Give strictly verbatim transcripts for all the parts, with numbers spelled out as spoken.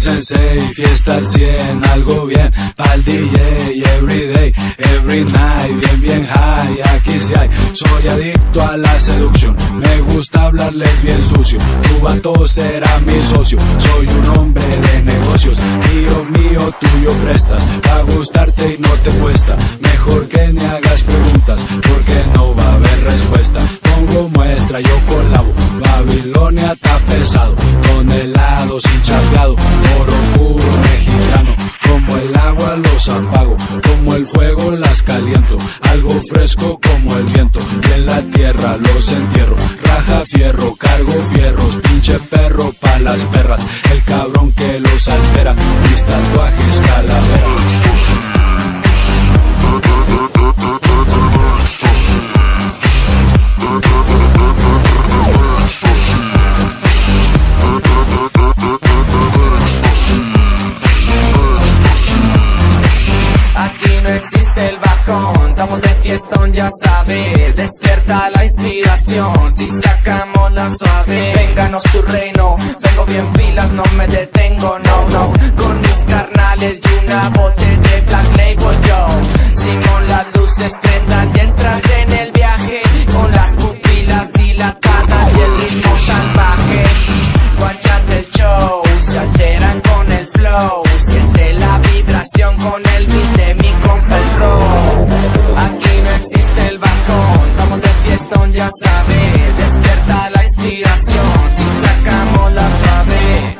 sensei, fiesta al cien, algo bien pa'l D J, everyday, every night, bien bien high, aquí sí hay. Soy adicto a la seducción, me gusta hablarles bien sucio, tu vato será mi socio, soy un hombre de negocios, mío mío, tuyo prestas, va a gustarte y no te cuesta, mejor que ni hagas preguntas, porque no va a haber respuesta, pongo muestra, yo colabo, Babilonia está pesado, tonelados hinchaplado, oro puro mexicano, como el agua los apago, como el fuego las caliento, algo fresco como el viento, y en la tierra los entierro, raja fierro, cargo fierros, pinche perro pa' las perras, el cabrón que los altera, mis tatuajes calaveras. Estamos de fiestón, ya sabes, despierta la inspiración, si sacamos la suave, vénganos tu reino, vengo bien pilas, no me detengo, no, no, con mis carnales y una bote de Black Label, yo, Simón, las luces prendan y entras en el viaje, con las pupilas dilatadas y el ritmo salvaje, guachate el show, se alteran con el flow, siente la vibración con el beat de mi compa el rock. Aquí no existe el bajón, estamos de fiestón, ya sabes, despierta la inspiración, si sacamos la suave.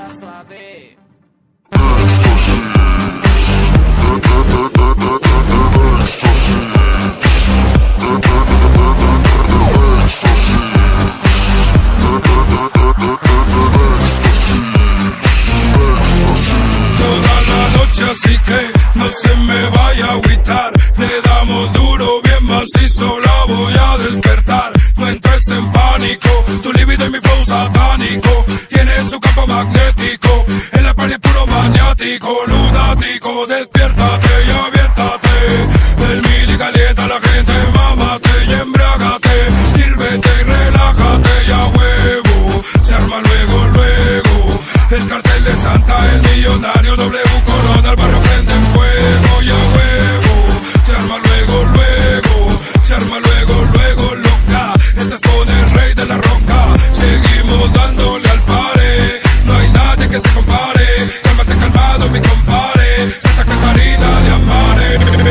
Toda la noche, así que no se me vaya a agüitar, le damos duro, bien macizo, la voy a despertar. No entres en pánico, tu libido y mi flow satánico tiene su campo magnético, en la party puro maniático, lunático, despiértate y aviértate. El mili calienta a la gente, mámate y embriágate, sírvete y relájate y a huevo, se arma luego, luego. El cartel de Santa, el millonario, W Corona, el barrio prende en fuego y a huevo, se arma luego, luego, se arma luego, luego, loca. Este es con el rey de la roca, seguimos dándole al pare, no hay nadie que se compare, cálmate calmado mi compare, Santa Catarina de Amare.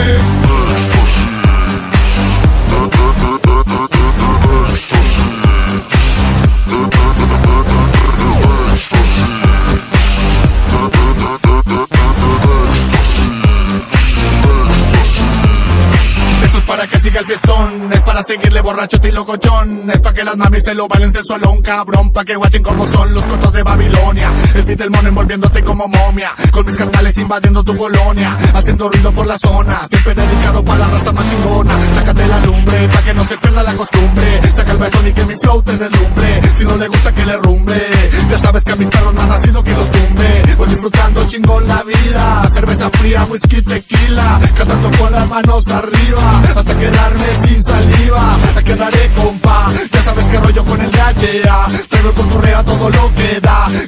Para que siga el fiestón, es para seguirle borracho y locochón, es para que las mamis se lo bailen sensualón, cabrón, pa' que guachen como son los cotos de Babilonia, el beat del mono envolviéndote como momia, con mis carnales invadiendo tu colonia, haciendo ruido por la zona, siempre dedicado pa' la raza más chingona, sácate la lumbre, pa' que no se pierda la costumbre, saca el besón y que mi flow te deslumbre, si no le gusta que le rumbe, ya sabes que a mis perros no han nacido que los tumbe, voy disfrutando chingón la vida, cerveza fría, whisky, tequila, cantando con las manos arriba, hasta quedarme sin saliva, a quedaré compa, ya sabes que rollo con el G H A, traigo el cotorreo a todo lo que da,